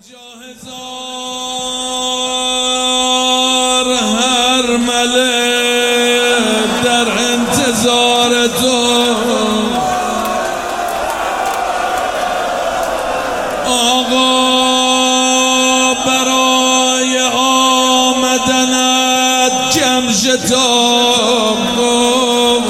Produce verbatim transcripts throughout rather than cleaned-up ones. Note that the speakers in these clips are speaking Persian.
اینجا هزار هر ملک در انتظار تو، آقا برای آمدنت کم شتاب کن.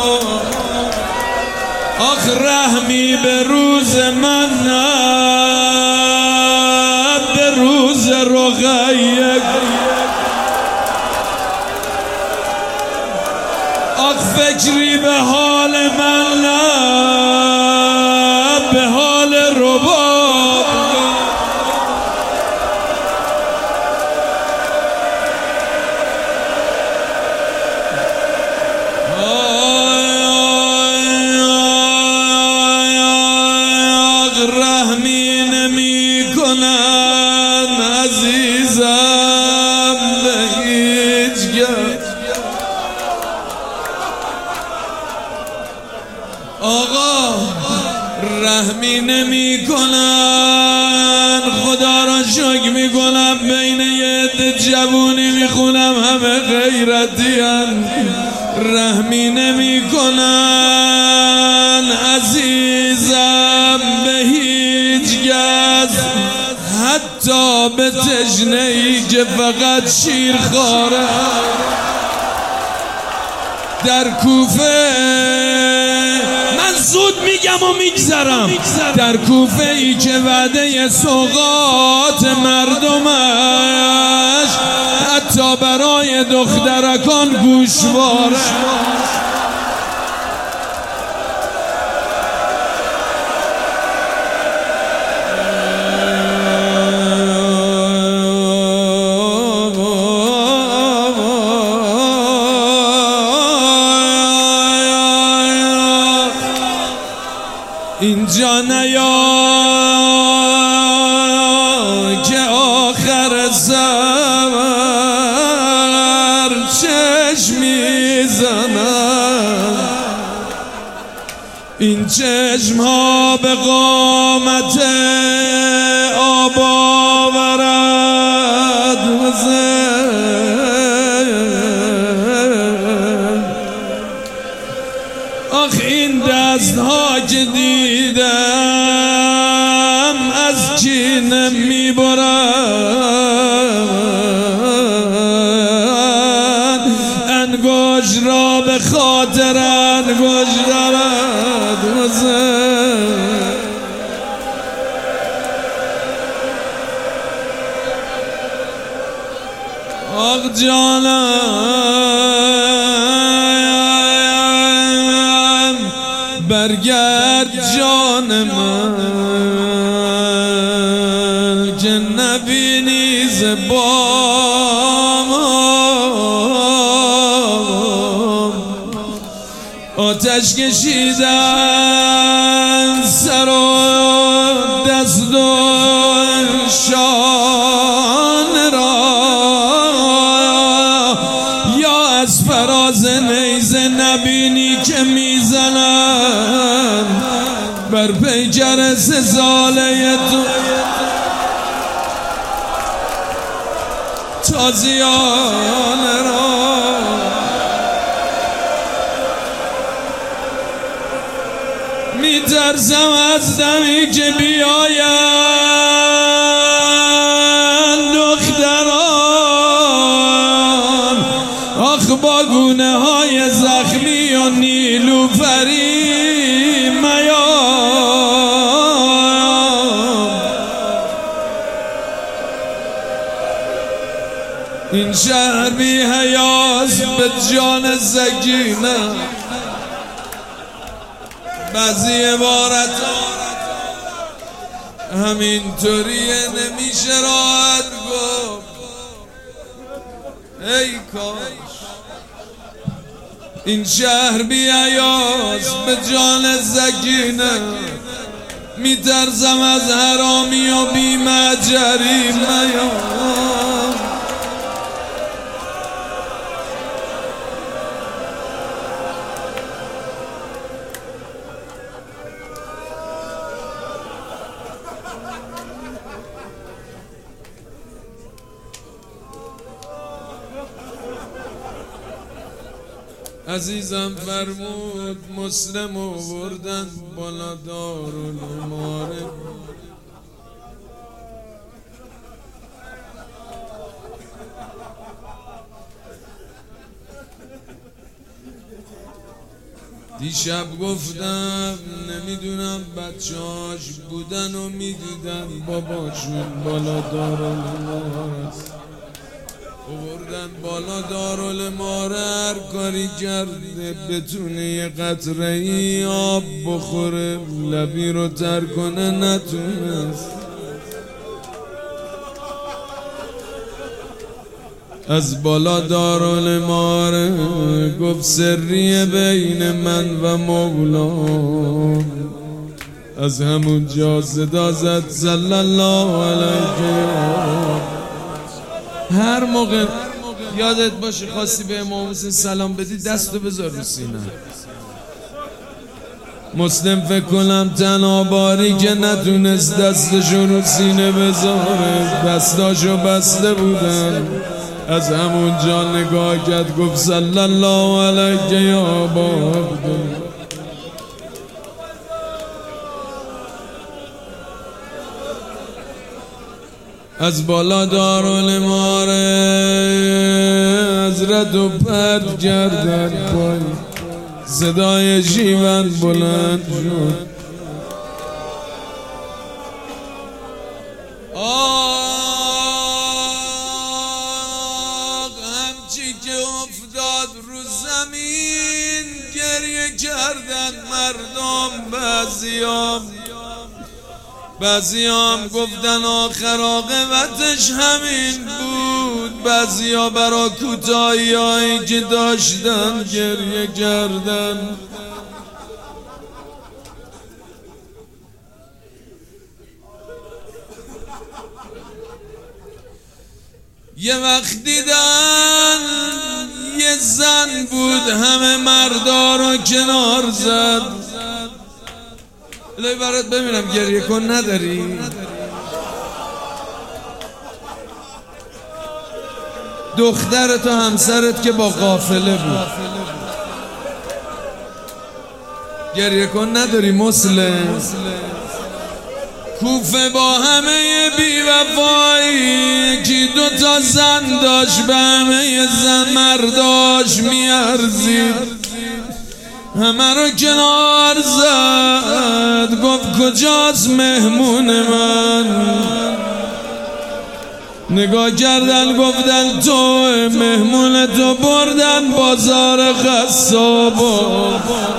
آخ رحمی به روز من نه، به روز رقیه. آخ فکری به حال من نه، به حال رباب. رحمی نمی کنن عزیزم به هیچ کس. آقا رحمی نمی کنن، خدا را شکر می کنم بین یه عده جوونی می خونم همه غیرتی هن. رحمی نمی کنن عزیزم به هیچ کس، حتی به تشنه ای که فقط شیر خواره. در کوفه من زود میگم و میگذرم، در کوفه ای که وعده سوغات مردمش حتی برای دخترکان گوشواره. اینجا نیا که آخر سفر چشم میزنم. این چشم ها به قامت آب آورد وزن. آخ این دست ها که دیدم از کینه میبرند، انگشت را به خاطر انگشت دارد وزن. آخ جانم برگرد جان من که نبینی زبام. آتش کشیدن سر و دست و شانه را، یا از فراز نیزه نبینی که میزنن بر پیکر سزاله تو تازیانه را. میترسم از دمی که بیاین دختران، آخ با گونه های زخمی و نیلوفری میام. این شهر بی حیاست به جان سکینه. بعضی عبارت همینطوریه نمیشه راحت گفت. ای کاش این شهر بی حیاست به جان سکینه. میترسم از حرامی و بی مجری میام. عزیزم فرمود مسلم آوردن بالا دارالمعارف. دیشب گفتم نمیدونم بچهاش بودن و میدیدن باباشون بالا دارالمعارف آوردن بالا دارالمعارف. هر کاری کرده بتونه یه قطره ای آب بخوره لبی رو تر کنه نتونست. از بالا دارالمعارف گفت سریه بین من و مولا. از همون جا صدا زد صلی الله علیه. هر موقع یادت باشه خواستی به امام حسین سلام بدی دستو بذار رو سینه. مسلم فکر کنم تنها باری که نتونست دستشو رو سینه بذاره دستاشو بسته بودن. از همون جا نگاه کرد گفت صلی الله علیه یا باب. از بالا دارالمعارف حضرت و پرد کردن پای صدای شیون بلند شد. آق همچی که افتاد رو زمین گریه کردن مردم. بعضیام بعضیام گفتن آخر عاقبتش همین بود. بعضیا برا کوتاهی هایی که داشتن گریه کردن. یه وقت دیدن یه زن بود همه مردا رو کنار زد. الهی برات ببینم گریه کن نداری؟ دخترت و همسرت که با قافله بود گریه کن نداری مسلم؟ کوفه با همه بی‌وفایی کی دو تا زن داشت به همه زن مرداش میارزید. همه رو کنار زد گفت کجاست مهمون من؟ نگاه کردن گفتن تو مهمون تو بردن بازار قصابا.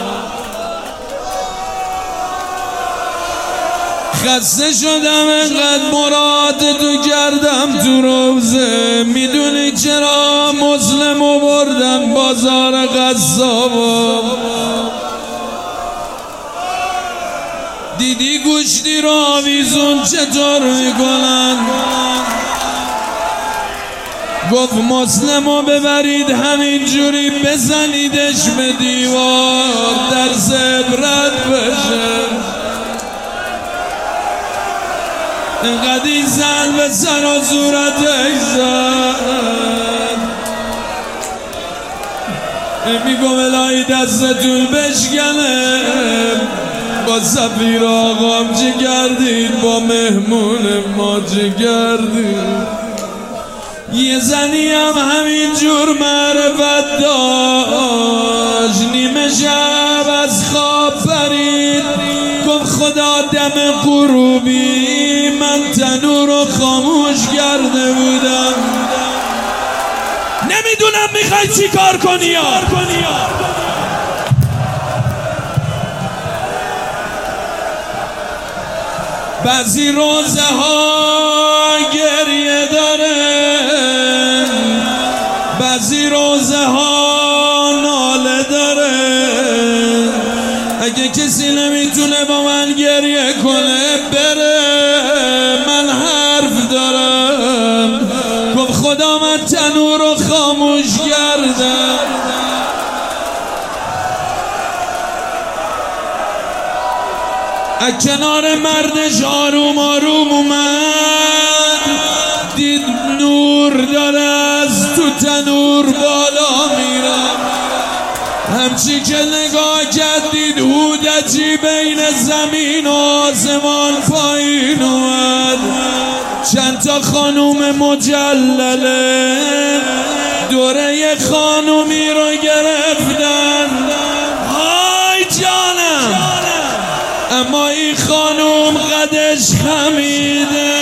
خسته شدم انقدر مراد تو کردم تو روزه. میدونی چرا مسلمو بردم بازار قصابا؟ دیدی گوشتی رو آویزون چطور میکنن؟ گفت مسلمو ببرید همینجوری بزنیدش به دیوار درس عبرت بشه. اینقدر این زن به سر و صورتش زد. میگم الهی دستتون بشکنه. با سفیر آقام چی کردید؟ با مهمون ما چی کردید؟ یه زنی هم همینجور معرفت داشت. نیمه شب از خواب پرید گفت خدا دم غروبی من تنور رو خاموش کرده بودم. نمیدونم میخوای چی کار کنی یا بعضی روزه ها گریه داره بعضی روزه ها ناله داره. اگه کسی نمیتونه با من گریه کنه بره من حرف دارم. گفت خدا من تنور رو خاموش کردم. از کنار مردش آروم آروم اومد دید نور داره از تو تنور بالا میرم. هرچی که نگاه کردید هودجی بین زمین و آسمان پایین اومد. چند تا خانوم مجلله دوره خانومی رو گرفتن. های جانم، اما این خانوم قدش خمیده،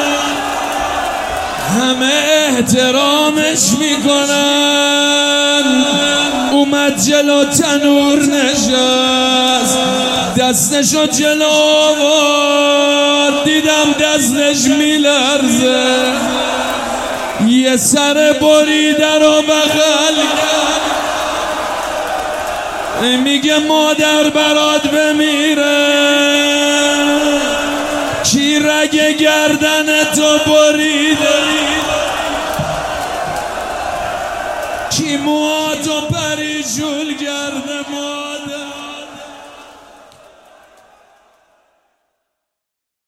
همه احترامش میکنن. اومد جلو تنور نشست، دستشو جلو آورد، دیدم دستش میلرزه. یه سر بریده رو بغل کرد، میگه مادر برات بمیره، کی رگ گردن تو بریده، کی موهاتو پریشول کرده. ما